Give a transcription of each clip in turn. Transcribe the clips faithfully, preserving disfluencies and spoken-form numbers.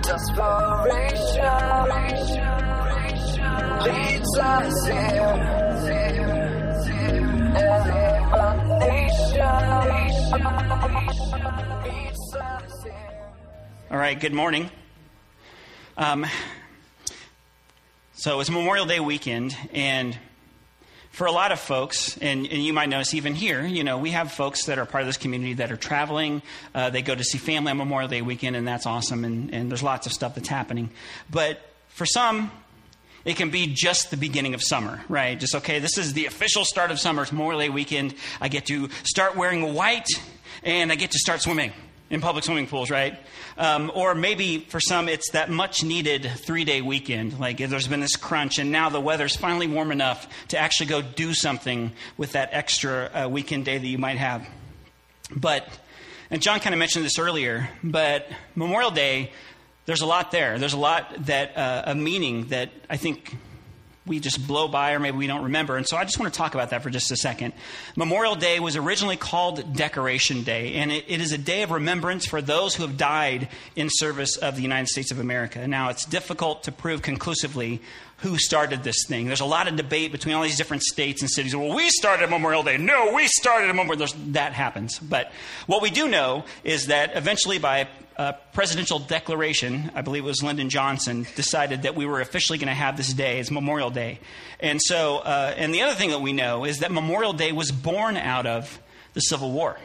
Desperation leads us here. All right, good morning. Um, so it's Memorial Day weekend, and for a lot of folks, and, and you might notice even here, you know, we have folks that are part of this community that are traveling. Uh, they go to see family on Memorial Day weekend, and that's awesome, and, and there's lots of stuff that's happening. But for some, it can be just the beginning of summer, right? Just, okay, this is the official start of summer. It's Memorial Day weekend. I get to start wearing white, and I get to start swimming in public swimming pools, right? Um, or maybe for some, it's that much-needed three-day weekend. Like there's been this crunch, and now the weather's finally warm enough to actually go do something with that extra uh, weekend day that you might have. But, and John kind of mentioned this earlier, but Memorial Day, there's a lot there. There's a lot that, uh, a meaning that I think we just blow by, or maybe we don't remember. And so I just want to talk about that for just a second. Memorial Day was originally called Decoration Day, and it, it is a day of remembrance for those who have died in service of the United States of America. Now, it's difficult to prove conclusively who started this thing. There's a lot of debate between all these different states and cities. Well, we started Memorial Day. No, we started Memorial Day. That happens. But what we do know is that eventually by a presidential declaration, I believe it was Lyndon Johnson, decided that we were officially going to have this day as Memorial Day. And so, uh, and the other thing that we know is that Memorial Day was born out of the Civil War.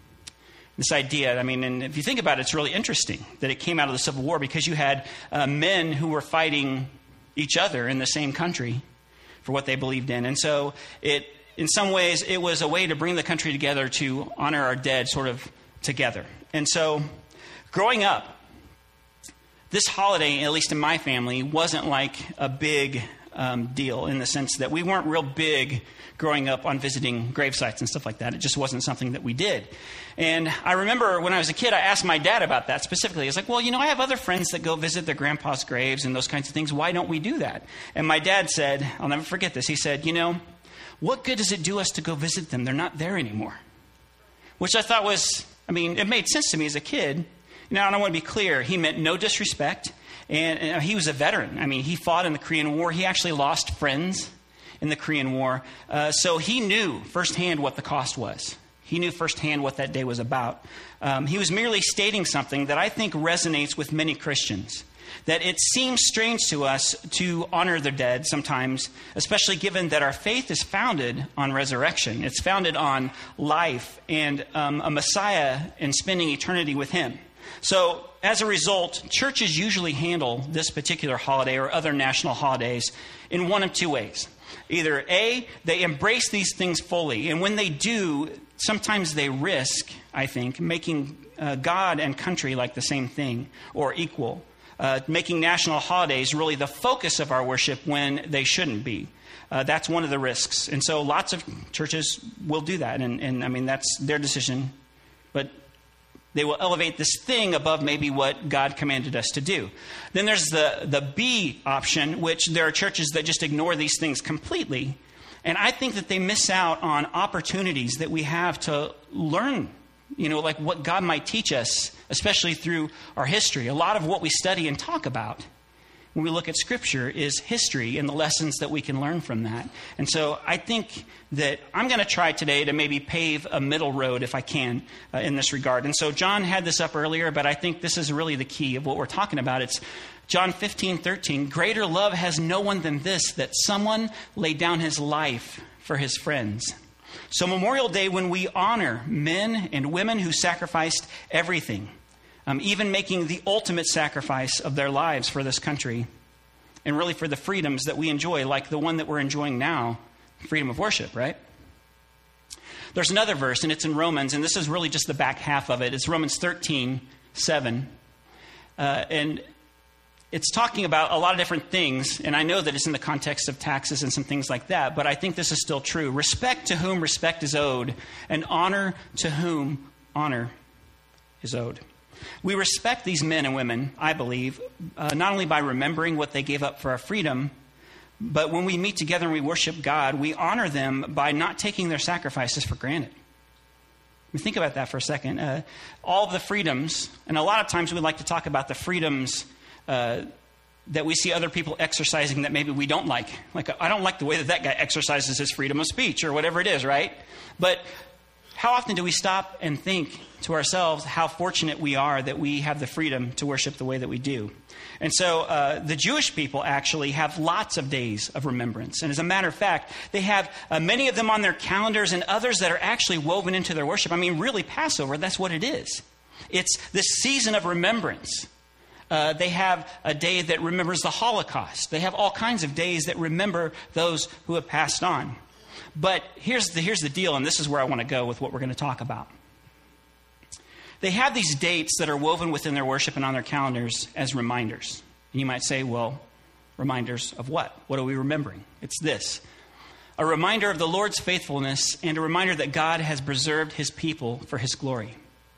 This idea, I mean, and if you think about it, it's really interesting that it came out of the Civil War because you had uh, men who were fighting each other in the same country for what they believed in. And so it, in some ways, it was a way to bring the country together to honor our dead sort of together. And so growing up, this holiday, at least in my family, wasn't like a big um, deal in the sense that we weren't real big growing up on visiting grave sites and stuff like that. It just wasn't something that we did. And I remember when I was a kid, I asked my dad about that specifically. I was like, well, you know, I have other friends that go visit their grandpa's graves and those kinds of things. Why don't we do that? And my dad said, I'll never forget this. He said, you know, what good does it do us to go visit them? They're not there anymore. Which I thought was, I mean, it made sense to me as a kid. Now, and I want to be clear, he meant no disrespect, and, and he was a veteran. I mean, he fought in the Korean War. He actually lost friends in the Korean War. Uh, so he knew firsthand what the cost was. He knew firsthand what that day was about. Um, he was merely stating something that I think resonates with many Christians, that it seems strange to us to honor the dead sometimes, especially given that our faith is founded on resurrection. It's founded on life and um, a Messiah and spending eternity with him. So as a result, churches usually handle this particular holiday or other national holidays in one of two ways. Either A, they embrace these things fully, and when they do, sometimes they risk, I think, making uh, God and country like the same thing or equal, uh, making national holidays really the focus of our worship when they shouldn't be. Uh, that's one of the risks. And so lots of churches will do that, and, and I mean, that's their decision, but they will elevate this thing above maybe what God commanded us to do. Then there's the, the B option, which there are churches that just ignore these things completely. And I think that they miss out on opportunities that we have to learn, you know, like what God might teach us, especially through our history. A lot of what we study and talk about when we look at Scripture is history and the lessons that we can learn from that. And so I think that I'm going to try today to maybe pave a middle road if I can uh, in this regard. And so John had this up earlier, but I think this is really the key of what we're talking about. It's John fifteen thirteen. Greater love has no one than this, that someone laid down his life for his friends. So Memorial Day, when we honor men and women who sacrificed everything, Um, even making the ultimate sacrifice of their lives for this country and really for the freedoms that we enjoy, like the one that we're enjoying now, freedom of worship, right? There's another verse, and it's in Romans, and this is really just the back half of it. It's Romans thirteen seven. Uh, and it's talking about a lot of different things, and I know that it's in the context of taxes and some things like that, but I think this is still true. Respect to whom respect is owed, and honor to whom honor is owed. We respect these men and women, I believe, uh, not only by remembering what they gave up for our freedom, but when we meet together and we worship God, we honor them by not taking their sacrifices for granted. I mean, think about that for a second. Uh, all of the freedoms, and a lot of times we like to talk about the freedoms uh, that we see other people exercising that maybe we don't like. Like, I don't like the way that that guy exercises his freedom of speech or whatever it is, right? But how often do we stop and think to ourselves how fortunate we are that we have the freedom to worship the way that we do? And so uh, the Jewish people actually have lots of days of remembrance. And as a matter of fact, they have uh, many of them on their calendars and others that are actually woven into their worship. I mean, really, Passover, that's what it is. It's this season of remembrance. Uh, they have a day that remembers the Holocaust. They have all kinds of days that remember those who have passed on. But here's the, here's the deal, and this is where I want to go with what we're going to talk about. They have these dates that are woven within their worship and on their calendars as reminders. And you might say, well, reminders of what? What are we remembering? It's this. A reminder of the Lord's faithfulness and a reminder that God has preserved his people for his glory.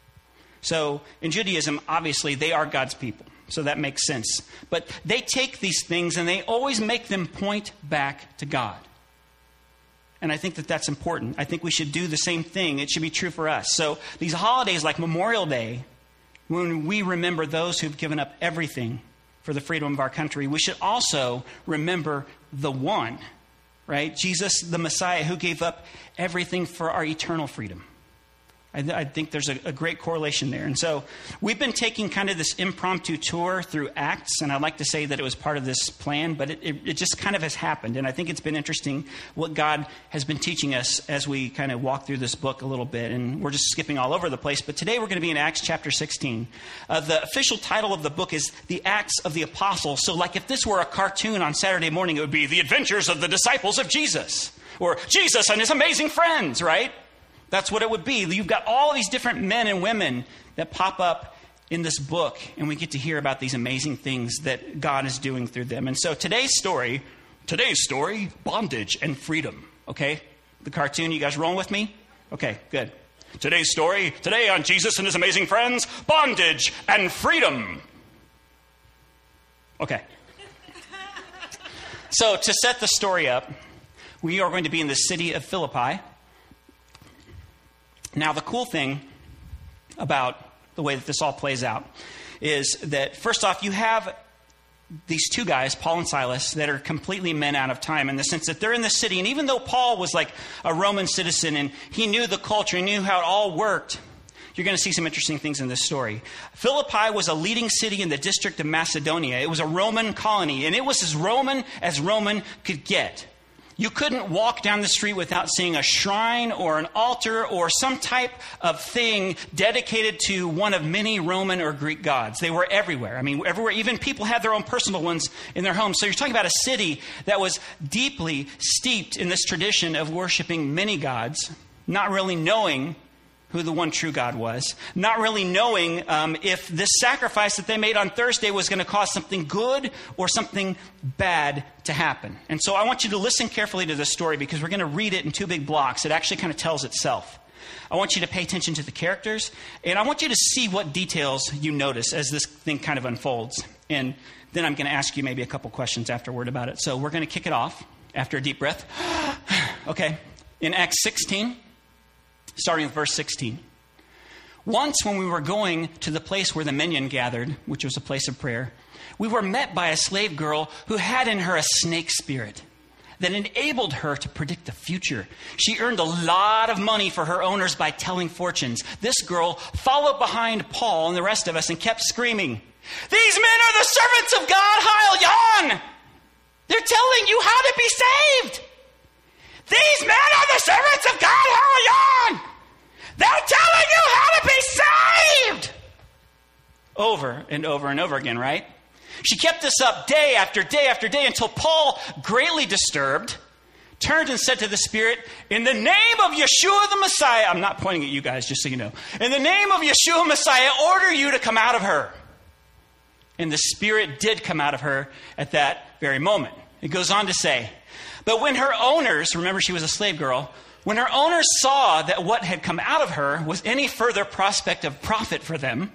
So in Judaism, obviously, they are God's people. So that makes sense. But they take these things and they always make them point back to God. And I think that that's important. I think we should do the same thing. It should be true for us. So these holidays like Memorial Day, when we remember those who've given up everything for the freedom of our country, we should also remember the one, right? Jesus, the Messiah, who gave up everything for our eternal freedom. I, th- I think there's a, a great correlation there. And so we've been taking kind of this impromptu tour through Acts, and I'd like to say that it was part of this plan, but it, it, it just kind of has happened. And I think it's been interesting what God has been teaching us as we kind of walk through this book a little bit. And we're just skipping all over the place. But today we're going to be in Acts chapter sixteen. Uh, the official title of the book is The Acts of the Apostles. So like if this were a cartoon on Saturday morning, it would be The Adventures of the Disciples of Jesus, or Jesus and His Amazing Friends, right? That's what it would be. You've got all these different men and women that pop up in this book, and we get to hear about these amazing things that God is doing through them. And so today's story, today's story, bondage and freedom. Okay? The cartoon, you guys rolling with me? Okay, good. Today's story, today on Jesus and His Amazing Friends, bondage and freedom. Okay. So to set the story up, we are going to be in the city of Philippi. Now, the cool thing about the way that this all plays out is that, first off, you have these two guys, Paul and Silas, that are completely men out of time in the sense that they're in the city. And even though Paul was like a Roman citizen and he knew the culture, he knew how it all worked, you're going to see some interesting things in this story. Philippi was a leading city in the district of Macedonia. It was a Roman colony, and it was as Roman as Roman could get. You couldn't walk down the street without seeing a shrine or an altar or some type of thing dedicated to one of many Roman or Greek gods. They were everywhere. I mean, everywhere. Even people had their own personal ones in their homes. So you're talking about a city that was deeply steeped in this tradition of worshiping many gods, not really knowing who the one true God was, not really knowing um, if this sacrifice that they made on Thursday was going to cause something good or something bad to happen. And so I want you to listen carefully to this story because we're going to read it in two big blocks. It actually kind of tells itself. I want you to pay attention to the characters, and I want you to see what details you notice as this thing kind of unfolds. And then I'm going to ask you maybe a couple questions afterward about it. So we're going to kick it off after a deep breath. Okay. In Acts sixteen, starting with verse sixteen. Once when we were going to the place where the Minyan gathered, which was a place of prayer, we were met by a slave girl who had in her a snake spirit that enabled her to predict the future. She earned a lot of money for her owners by telling fortunes. This girl followed behind Paul and the rest of us and kept screaming, "These men are the servants of God, Heil Yon! They're telling you how to be saved! These men are the servants of God, Heil Yon! They're telling you how to be saved!" Over and over and over again, right? She kept this up day after day after day until Paul, greatly disturbed, turned and said to the Spirit, "In the name of Yeshua the Messiah," I'm not pointing at you guys, just so you know. "In the name of Yeshua Messiah, order you to come out of her." And the Spirit did come out of her at that very moment. It goes on to say, "But when her owners," remember she was a slave girl, "when her owners saw that what had come out of her was any further prospect of profit for them,"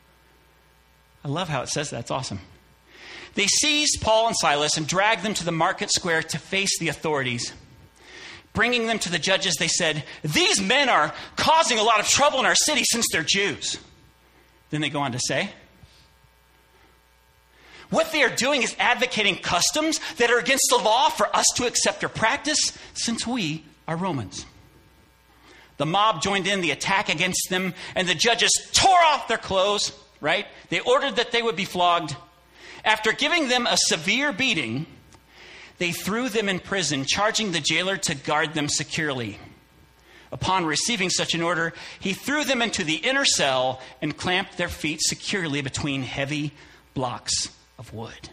I love how it says that. It's awesome. "They seized Paul and Silas and dragged them to the market square to face the authorities. Bringing them to the judges, they said, 'These men are causing a lot of trouble in our city since they're Jews.'" Then they go on to say, What they are doing is advocating customs that are against the law for us to accept or practice, since we are Romans. The mob joined in the attack against them, and the judges tore off their clothes, right? They ordered that they would be flogged. After giving them a severe beating, they threw them in prison, charging the jailer to guard them securely. Upon receiving such an order, he threw them into the inner cell and clamped their feet securely between heavy blocks of wood.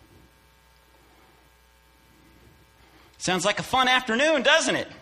Sounds like a fun afternoon, doesn't it?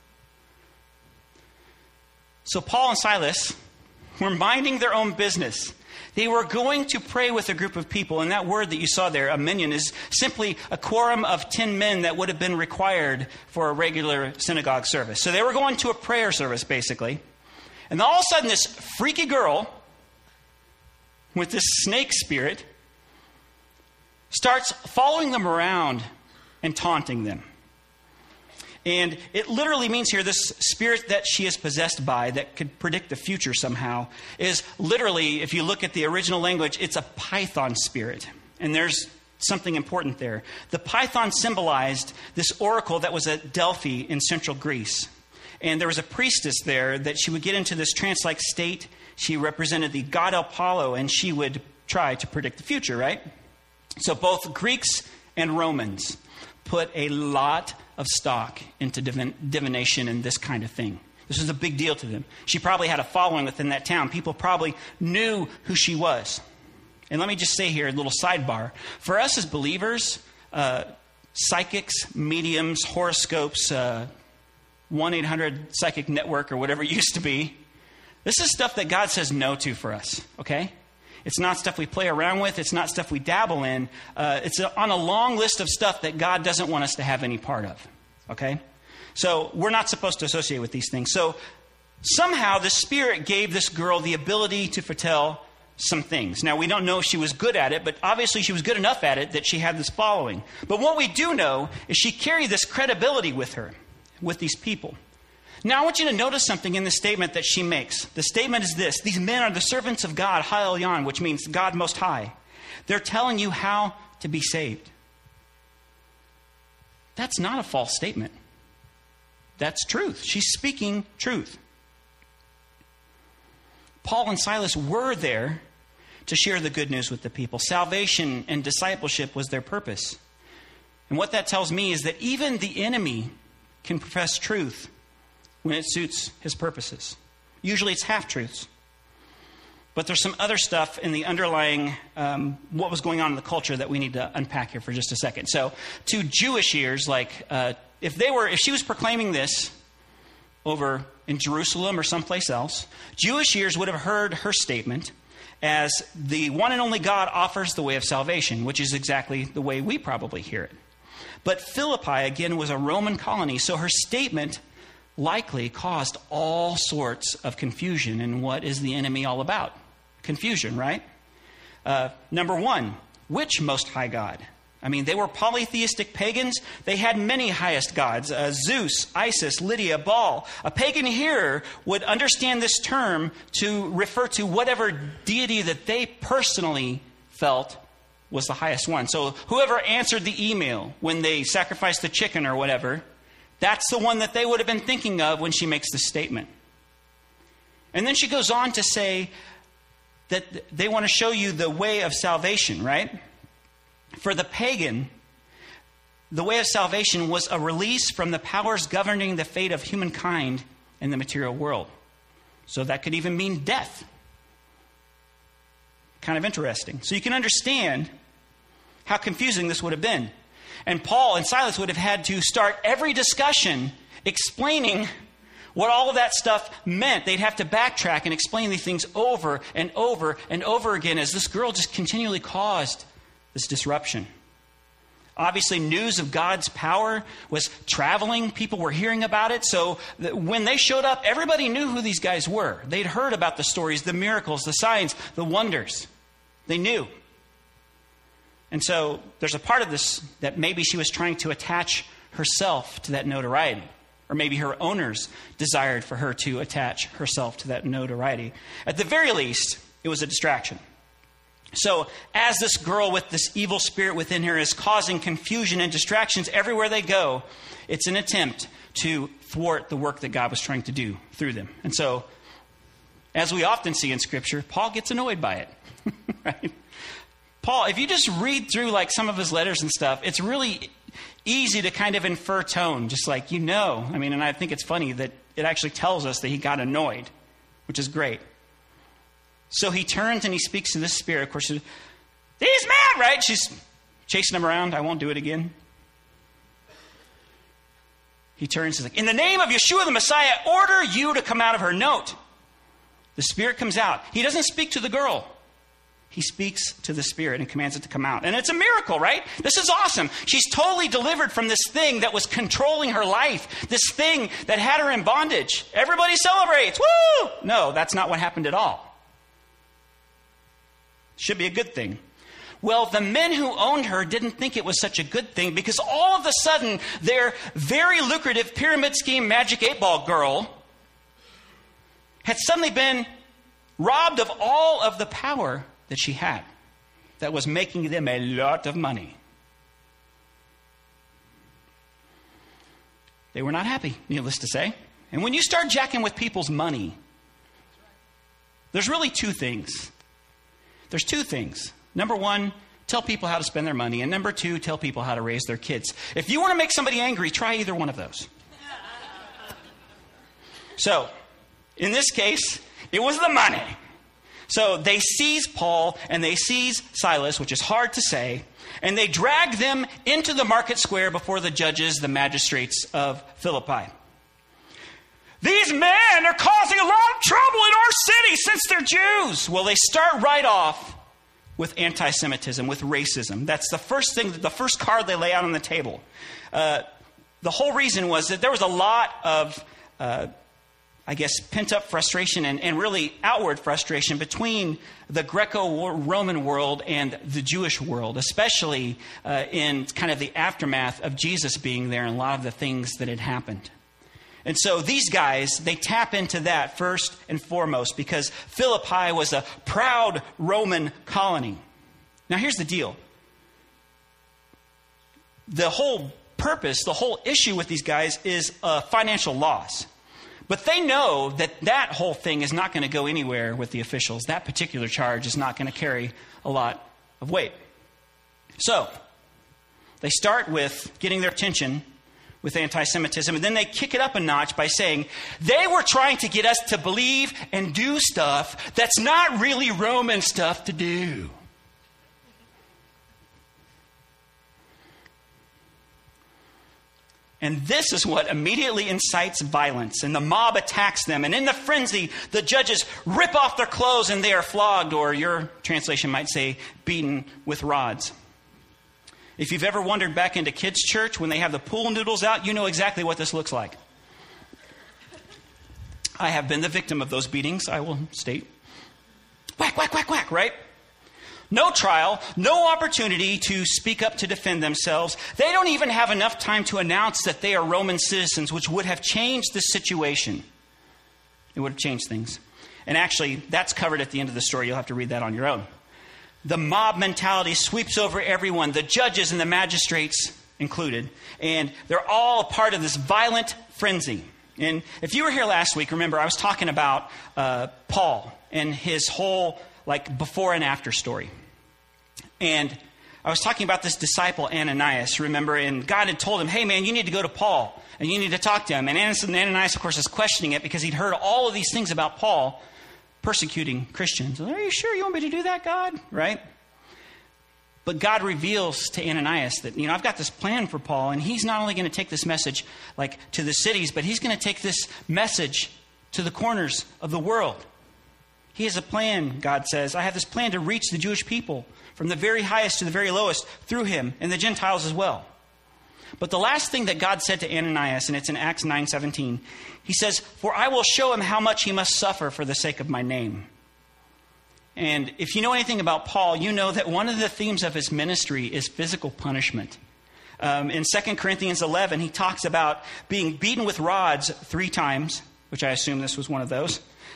So Paul and Silas were minding their own business. They were going to pray with a group of people, and that word that you saw there, a minyan, is simply a quorum of ten men that would have been required for a regular synagogue service. So they were going to a prayer service, basically. And all of a sudden, this freaky girl with this snake spirit starts following them around and taunting them. And it literally means here, this spirit that she is possessed by that could predict the future somehow is literally, if you look at the original language, it's a python spirit. And there's something important there. The python symbolized this oracle that was at Delphi in central Greece. And there was a priestess there that she would get into this trance-like state. She represented the god Apollo, and she would try to predict the future, right? So both Greeks and Romans put a lot of stock into divin- divination and this kind of thing. This was a big deal to them. She probably had a following within that town. People probably knew who she was. And let me just say here, a little sidebar. For us as believers, uh, psychics, mediums, horoscopes, uh, one eight hundred Psychic Network or whatever it used to be, this is stuff that God says no to for us, okay? It's not stuff we play around with. It's not stuff we dabble in. Uh, it's a, on a long list of stuff that God doesn't want us to have any part of. Okay? So we're not supposed to associate with these things. So somehow the Spirit gave this girl the ability to foretell some things. Now, we don't know if she was good at it, but obviously she was good enough at it that she had this following. But what we do know is she carried this credibility with her, with these people. Now, I want you to notice something in the statement that she makes. The statement is this: these men are the servants of God, High Elyon, which means God Most High. They're telling you how to be saved. That's not a false statement. That's truth. She's speaking truth. Paul and Silas were there to share the good news with the people. Salvation and discipleship was their purpose. And what that tells me is that even the enemy can profess truth when it suits his purposes. Usually it's half-truths. But there's some other stuff in the underlying, um, what was going on in the culture that we need to unpack here for just a second. So to Jewish ears, like uh, if they were, if she was proclaiming this over in Jerusalem or someplace else, Jewish ears would have heard her statement as the one and only God offers the way of salvation, which is exactly the way we probably hear it. But Philippi, again, was a Roman colony, so her statement likely caused all sorts of confusion. And what is the enemy all about? Confusion, right? Uh, number one, which Most High God? I mean, they were polytheistic pagans. They had many highest gods: uh, Zeus, Isis, Lydia, Baal. A pagan hearer would understand this term to refer to whatever deity that they personally felt was the highest one. So whoever answered the email when they sacrificed the chicken or whatever, that's the one that they would have been thinking of when she makes this statement. And then she goes on to say that they want to show you the way of salvation, right? For the pagan, the way of salvation was a release from the powers governing the fate of humankind in the material world. So that could even mean death. Kind of interesting. So you can understand how confusing this would have been. And Paul and Silas would have had to start every discussion explaining what all of that stuff meant. They'd have to backtrack and explain these things over and over and over again as this girl just continually caused this disruption. Obviously, news of God's power was traveling. People were hearing about it. So when they showed up, everybody knew who these guys were. They'd heard about the stories, the miracles, the signs, the wonders. They knew. And so there's a part of this that maybe she was trying to attach herself to that notoriety. Or maybe her owners desired for her to attach herself to that notoriety. At the very least, it was a distraction. So as this girl with this evil spirit within her is causing confusion and distractions everywhere they go, it's an attempt to thwart the work that God was trying to do through them. And so, as we often see in Scripture, Paul gets annoyed by it. Right? Paul, if you just read through like some of his letters and stuff, it's really easy to kind of infer tone, just like, you know. I mean, and I think it's funny that it actually tells us that he got annoyed, which is great. So he turns and he speaks to this spirit. Of course, he's mad, right? She's chasing him around. I won't do it again. He turns and says, in the name of Yeshua the Messiah, order you to come out of her. Note, the spirit comes out. He doesn't speak to the girl. He speaks to the spirit and commands it to come out. And it's a miracle, right? This is awesome. She's totally delivered from this thing that was controlling her life. This thing that had her in bondage. Everybody celebrates. Woo! No, that's not what happened at all. Should be a good thing. Well, the men who owned her didn't think it was such a good thing because all of a sudden, their very lucrative pyramid scheme magic eight ball girl had suddenly been robbed of all of the power that she had that was making them a lot of money. They were not happy, needless to say. And when you start jacking with people's money, there's really two things. There's two things. Number one, tell people how to spend their money. And number two, tell people how to raise their kids. If you want to make somebody angry, try either one of those. So, in this case, it was the money. So they seize Paul and they seize Silas, which is hard to say, and they drag them into the market square before the judges, the magistrates of Philippi. These men are causing a lot of trouble in our city since they're Jews. Well, they start right off with anti-Semitism, with racism. That's the first thing, the first card they lay out on the table. Uh, the whole reason was that there was a lot of uh, I guess, pent-up frustration and, and really outward frustration between the Greco-Roman world and the Jewish world, especially uh, in kind of the aftermath of Jesus being there and a lot of the things that had happened. And so these guys, they tap into that first and foremost because Philippi was a proud Roman colony. Now, here's the deal. The whole purpose, the whole issue with these guys is uh, financial loss. But they know that that whole thing is not going to go anywhere with the officials. That particular charge is not going to carry a lot of weight. So, they start with getting their attention with anti-Semitism, and then they kick it up a notch by saying, they were trying to get us to believe and do stuff that's not really Roman stuff to do. And this is what immediately incites violence. And the mob attacks them. And in the frenzy, the judges rip off their clothes and they are flogged, or your translation might say, beaten with rods. If you've ever wandered back into kids' church when they have the pool noodles out, you know exactly what this looks like. I have been the victim of those beatings, I will state. Whack, whack, whack, whack, right? No trial, no opportunity to speak up to defend themselves. They don't even have enough time to announce that they are Roman citizens, which would have changed the situation. It would have changed things. And actually, that's covered at the end of the story. You'll have to read that on your own. The mob mentality sweeps over everyone, the judges and the magistrates included. And they're all a part of this violent frenzy. And if you were here last week, remember, I was talking about uh, Paul and his whole like before and after story. And I was talking about this disciple, Ananias, remember, and God had told him, hey man, you need to go to Paul and you need to talk to him. And Ananias, of course, is questioning it because he'd heard all of these things about Paul persecuting Christians. Are you sure you want me to do that, God? Right? But God reveals to Ananias that, you know, I've got this plan for Paul, and he's not only going to take this message like to the cities, but he's going to take this message to the corners of the world. He has a plan, God says. I have this plan to reach the Jewish people from the very highest to the very lowest through him and the Gentiles as well. But the last thing that God said to Ananias, and it's in Acts nine seventeen, he says, for I will show him how much he must suffer for the sake of my name. And if you know anything about Paul, you know that one of the themes of his ministry is physical punishment. Um, in Second Corinthians eleven, he talks about being beaten with rods three times, which I assume this was one of those.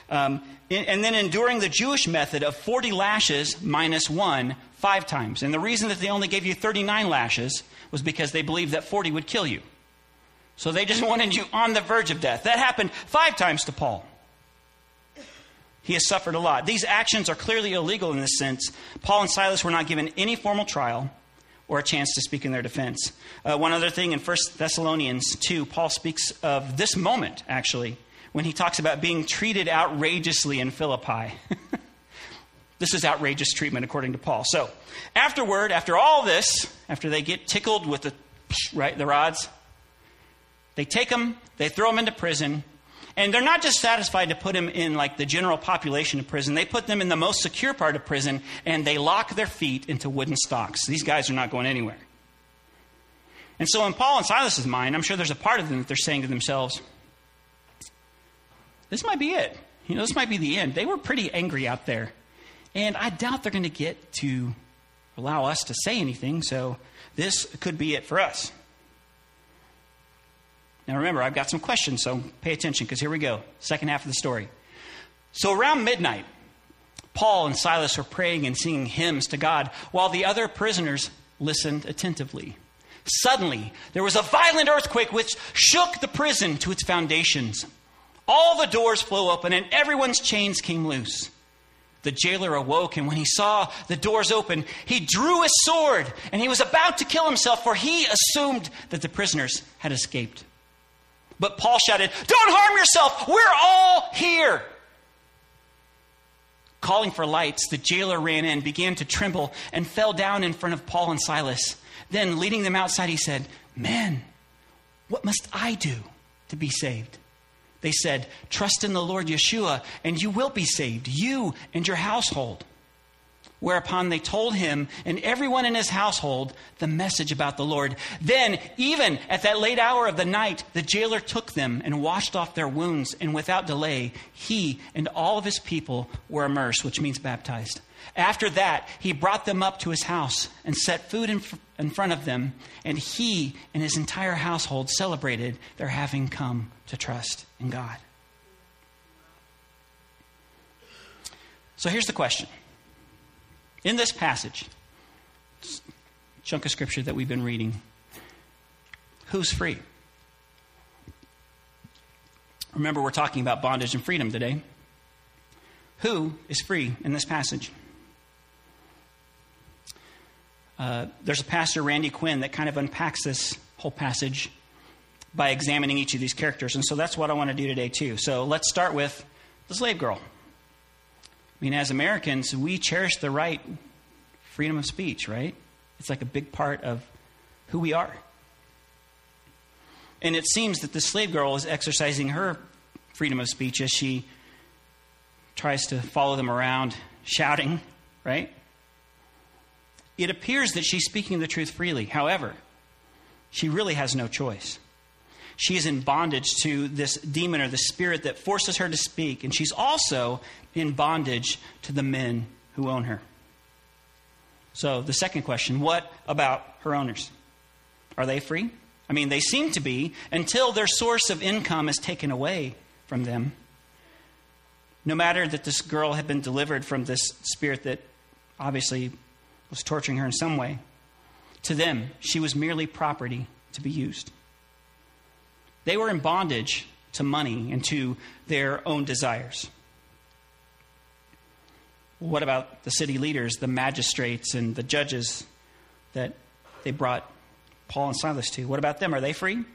Um, and then enduring the Jewish method of forty lashes minus one five times. And the reason that they only gave you thirty-nine lashes was because they believed that forty would kill you. So they just wanted you on the verge of death. That happened five times to Paul. He has suffered a lot. These actions are clearly illegal in this sense. Paul and Silas were not given any formal trial or a chance to speak in their defense. Uh, one other thing, in First Thessalonians two, Paul speaks of this moment, actually, when he talks about being treated outrageously in Philippi. This is outrageous treatment, according to Paul. So, afterward, after all this, after they get tickled with the, right, the rods, they take him, they throw him into prison, and they're not just satisfied to put him in like the general population of prison. They put them in the most secure part of prison, and they lock their feet into wooden stocks. These guys are not going anywhere. And so in Paul and Silas's mind, I'm sure there's a part of them that they're saying to themselves, this might be it. You know, this might be the end. They were pretty angry out there. And I doubt they're going to get to allow us to say anything, so this could be it for us. Now remember, I've got some questions, so pay attention, because here we go. Second half of the story. So around midnight, Paul and Silas were praying and singing hymns to God, while the other prisoners listened attentively. Suddenly, there was a violent earthquake which shook the prison to its foundations. All the doors flew open, and everyone's chains came loose. The jailer awoke, and when he saw the doors open, he drew his sword, and he was about to kill himself, for he assumed that the prisoners had escaped. But Paul shouted, "Don't harm yourself! We're all here!" Calling for lights, the jailer ran in, began to tremble, and fell down in front of Paul and Silas. Then, leading them outside, he said, "Men, what must I do to be saved?" They said, "Trust in the Lord Yeshua, and you will be saved, you and your household." Whereupon they told him and everyone in his household the message about the Lord. Then, even at that late hour of the night, the jailer took them and washed off their wounds, and without delay, he and all of his people were immersed, which means baptized. After that, he brought them up to his house and set food in, f- in front of them, and he and his entire household celebrated their having come to trust in God. So here's the question. In this passage, chunk of scripture that we've been reading, who's free? Remember, we're talking about bondage and freedom today. Who is free in this passage? Uh, there's a pastor, Randy Quinn, that kind of unpacks this whole passage by examining each of these characters. And so that's what I want to do today, too. So let's start with the slave girl. I mean, as Americans, we cherish the right, freedom of speech, right? It's like a big part of who we are. And it seems that the slave girl is exercising her freedom of speech as she tries to follow them around, shouting, right? It appears that she's speaking the truth freely. However, she really has no choice. She is in bondage to this demon or the spirit that forces her to speak. And she's also in bondage to the men who own her. So the second question, what about her owners? Are they free? I mean, they seem to be until their source of income is taken away from them. No matter that this girl had been delivered from this spirit that obviously was torturing her in some way, to them, she was merely property to be used. They were in bondage to money and to their own desires. What about the city leaders, the magistrates, and the judges that they brought Paul and Silas to? What about them? Are they free?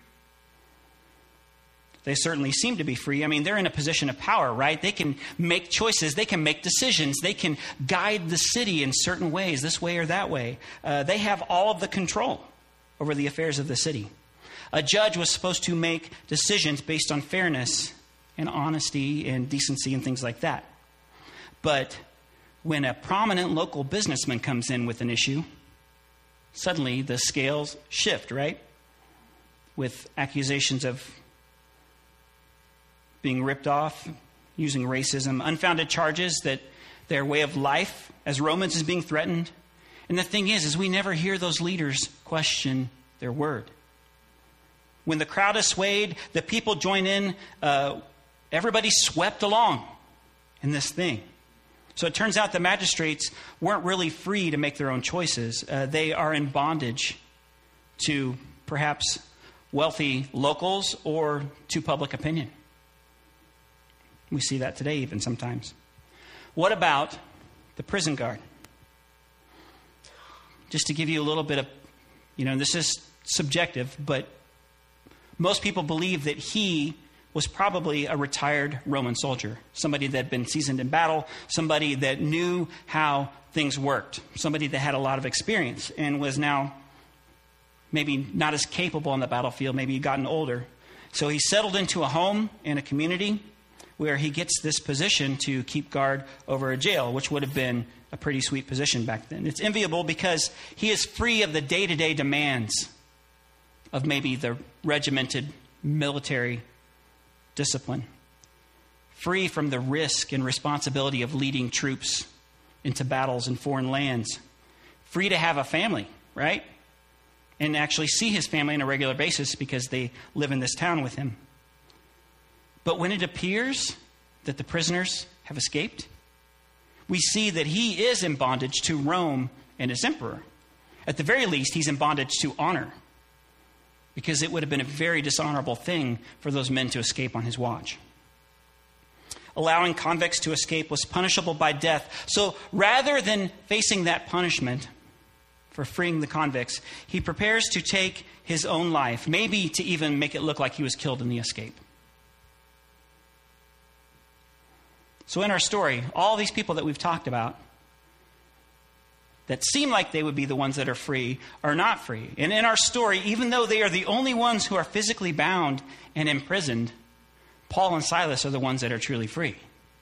They certainly seem to be free. I mean, they're in a position of power, right? They can make choices. They can make decisions. They can guide the city in certain ways, this way or that way. Uh, they have all of the control over the affairs of the city. A judge was supposed to make decisions based on fairness and honesty and decency and things like that. But when a prominent local businessman comes in with an issue, suddenly the scales shift, right? With accusations of being ripped off, using racism, unfounded charges that their way of life as Romans is being threatened. And the thing is, is we never hear those leaders question their word. When the crowd is swayed, the people join in, uh, everybody swept along. in this thing. So it turns out the magistrates weren't really free to make their own choices. Uh, they are in bondage to perhaps wealthy locals or to public opinion. We see that today even sometimes. What about the prison guard? Just to give you a little bit of, you know, this is subjective, but most people believe that he was probably a retired Roman soldier, somebody that had been seasoned in battle, somebody that knew how things worked, somebody that had a lot of experience and was now maybe not as capable on the battlefield, maybe he'd gotten older. So he settled into a home and a community where he gets this position to keep guard over a jail, which would have been a pretty sweet position back then. It's enviable because he is free of the day-to-day demands of maybe the regimented military discipline, free from the risk and responsibility of leading troops into battles in foreign lands, free to have a family, right? And actually see his family on a regular basis because they live in this town with him. But when it appears that the prisoners have escaped, we see that he is in bondage to Rome and its emperor. At the very least, he's in bondage to honor, because it would have been a very dishonorable thing for those men to escape on his watch. Allowing convicts to escape was punishable by death. So rather than facing that punishment for freeing the convicts, he prepares to take his own life, maybe to even make it look like he was killed in the escape. So in our story, all these people that we've talked about that seem like they would be the ones that are free are not free. And in our story, even though they are the only ones who are physically bound and imprisoned, Paul and Silas are the ones that are truly free.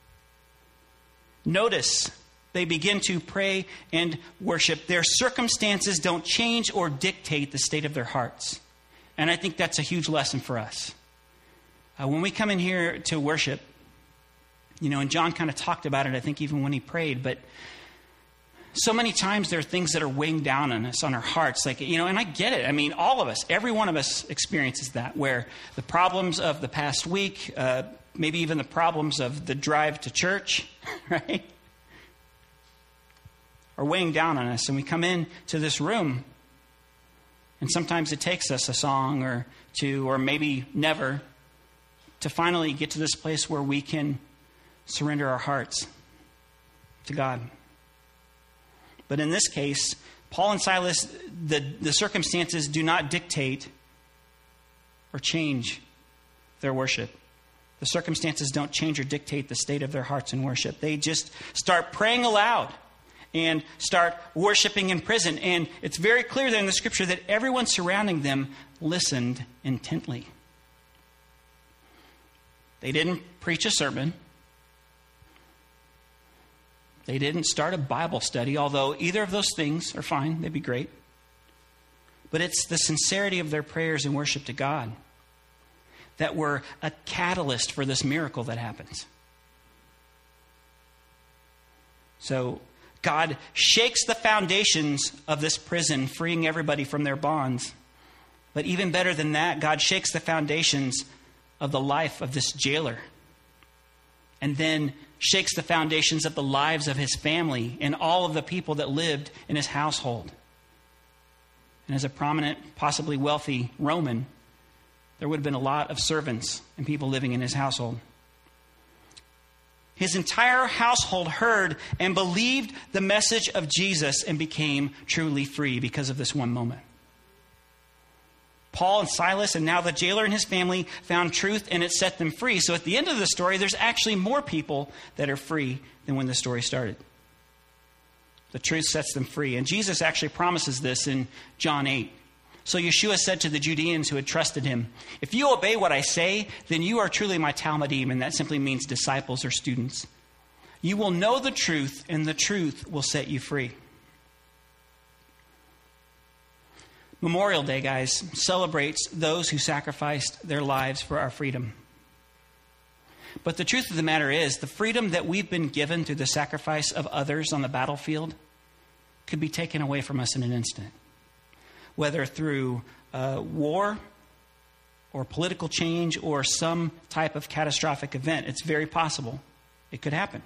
Notice they begin to pray and worship. Their circumstances don't change or dictate the state of their hearts. And I think that's a huge lesson for us. Uh, when we come in here to worship, you know, and John kind of talked about it, I think, even when he prayed, but so many times there are things that are weighing down on us, on our hearts. Like, you know, and I get it. I mean, all of us, every one of us experiences that, where the problems of the past week, uh, maybe even the problems of the drive to church, right, are weighing down on us. And we come in to this room, and sometimes it takes us a song or two, or maybe never, to finally get to this place where we can surrender our hearts to God. But in this case, Paul and Silas, the, the circumstances do not dictate or change their worship. The circumstances don't change or dictate the state of their hearts in worship. They just start praying aloud and start worshiping in prison. And it's very clear there in the scripture that everyone surrounding them listened intently. They didn't preach a sermon. They didn't start a Bible study, although either of those things are fine. They'd be great. But it's the sincerity of their prayers and worship to God that were a catalyst for this miracle that happens. So God shakes the foundations of this prison, freeing everybody from their bonds. But even better than that, God shakes the foundations of the life of this jailer. And then shakes the foundations of the lives of his family and all of the people that lived in his household. And as a prominent, possibly wealthy Roman, there would have been a lot of servants and people living in his household. His entire household heard and believed the message of Jesus and became truly free because of this one moment. Paul and Silas, and now the jailer and his family, found truth, and it set them free. So at the end of the story, there's actually more people that are free than when the story started. The truth sets them free. And Jesus actually promises this in John eight. So Yeshua said to the Judeans who had trusted him, "If you obey what I say, then you are truly my Talmidim," and that simply means disciples or students. "You will know the truth, and the truth will set you free." Memorial Day, guys, celebrates those who sacrificed their lives for our freedom. But the truth of the matter is, the freedom that we've been given through the sacrifice of others on the battlefield could be taken away from us in an instant. Whether through uh, war or political change or some type of catastrophic event, it's very possible it could happen.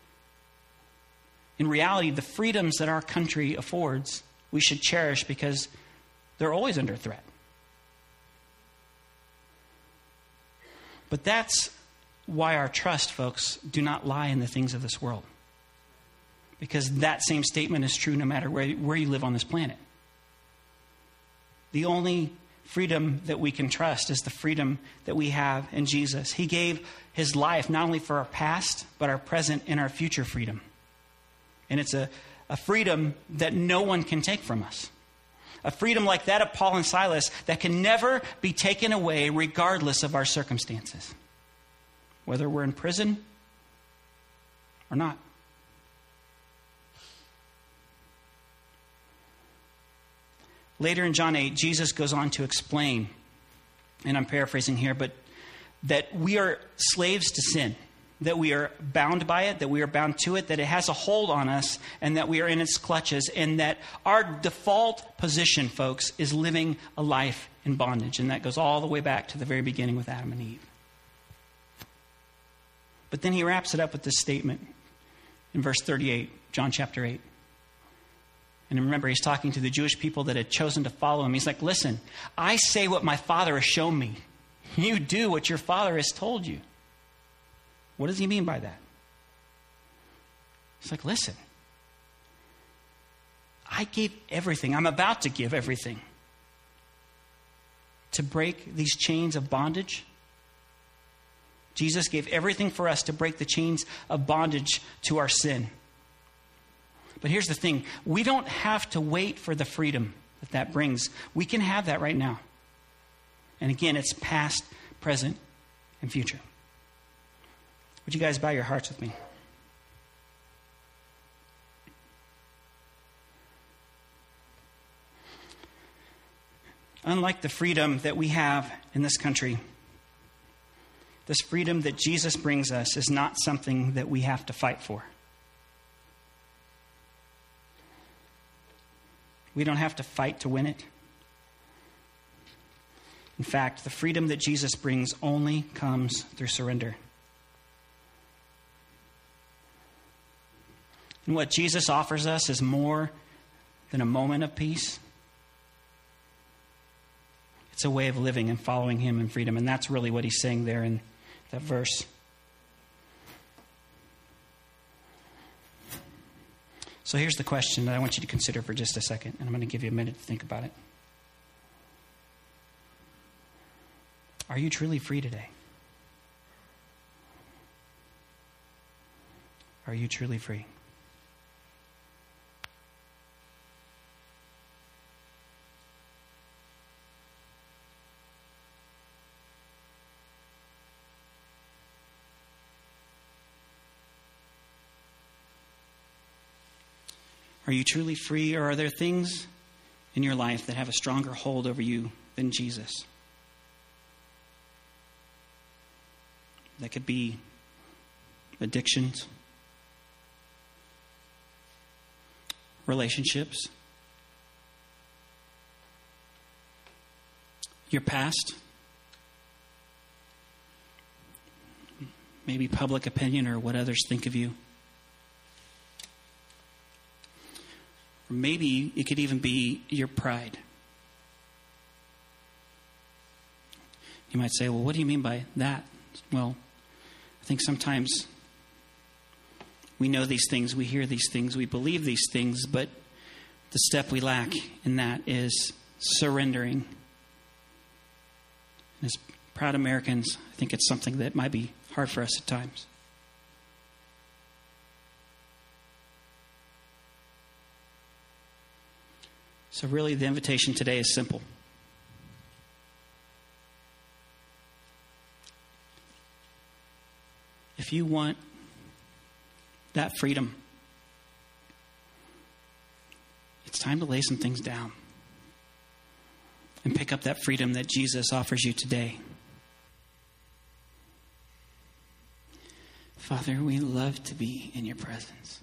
In reality, the freedoms that our country affords, we should cherish because they're always under threat. But that's why our trust, folks, do not lie in the things of this world. Because that same statement is true no matter where, where you live on this planet. The only freedom that we can trust is the freedom that we have in Jesus. He gave his life not only for our past, but our present and our future freedom. And it's a, a freedom that no one can take from us. A freedom like that of Paul and Silas that can never be taken away regardless of our circumstances. Whether we're in prison or not. Later in John eight, Jesus goes on to explain, and I'm paraphrasing here, but that we are slaves to sin, that we are bound by it, that we are bound to it, that it has a hold on us, and that we are in its clutches, and that our default position, folks, is living a life in bondage. And that goes all the way back to the very beginning with Adam and Eve. But then he wraps it up with this statement in verse thirty-eight, John chapter eight. And remember, he's talking to the Jewish people that had chosen to follow him. He's like, listen, I say what my Father has shown me. You do what your Father has told you. What does he mean by that? He's like, listen, I gave everything. I'm about to give everything to break these chains of bondage. Jesus gave everything for us to break the chains of bondage to our sin. But here's the thing. We don't have to wait for the freedom that that brings. We can have that right now. And again, it's past, present, and future. Would you guys bow your hearts with me? Unlike the freedom that we have in this country, this freedom that Jesus brings us is not something that we have to fight for. We don't have to fight to win it. In fact, the freedom that Jesus brings only comes through surrender. And what Jesus offers us is more than a moment of peace. It's a way of living and following him in freedom. And that's really what he's saying there in that verse. So here's the question that I want you to consider for just a second. And I'm going to give you a minute to think about it. Are you truly free today? Are you truly free? Are you truly free, or are there things in your life that have a stronger hold over you than Jesus? That could be addictions, relationships, your past, maybe public opinion or what others think of you. Or maybe it could even be your pride. You might say, well, what do you mean by that? Well, I think sometimes we know these things, we hear these things, we believe these things, but the step we lack in that is surrendering. As proud Americans, I think it's something that might be hard for us at times. So really, the invitation today is simple. If you want that freedom, it's time to lay some things down and pick up that freedom that Jesus offers you today. Father, we love to be in your presence.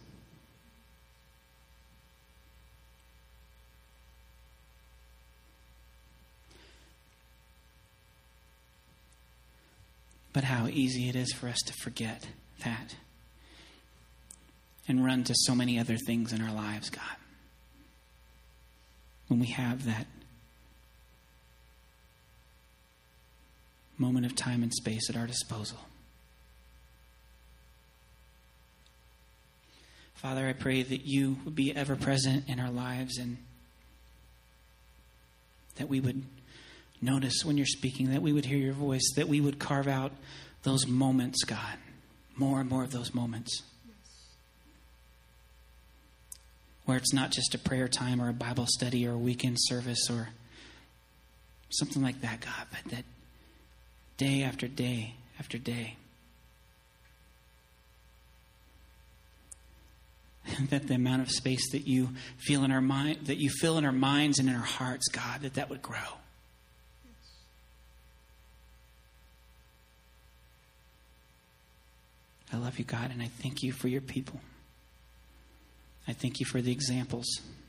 But how easy it is for us to forget that and run to so many other things in our lives, God. When we have that moment of time and space at our disposal. Father, I pray that you would be ever present in our lives and that we would notice when you're speaking, that we would hear your voice, that we would carve out those moments, God, more and more of those moments. Where it's not just a prayer time or a Bible study or a weekend service or something like that, God, but that day after day after day, that the amount of space that you feel in our mind, that you fill in our minds and in our hearts, God, that that would grow. I love you, God, and I thank you for your people. I thank you for the examples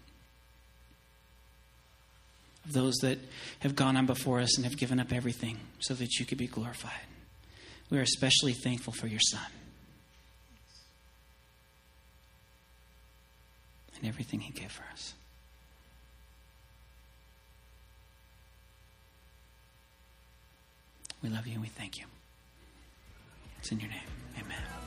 of those that have gone on before us and have given up everything so that you could be glorified. We are especially thankful for your Son and everything he gave for us. We love you and we thank you. It's in your name. Amen.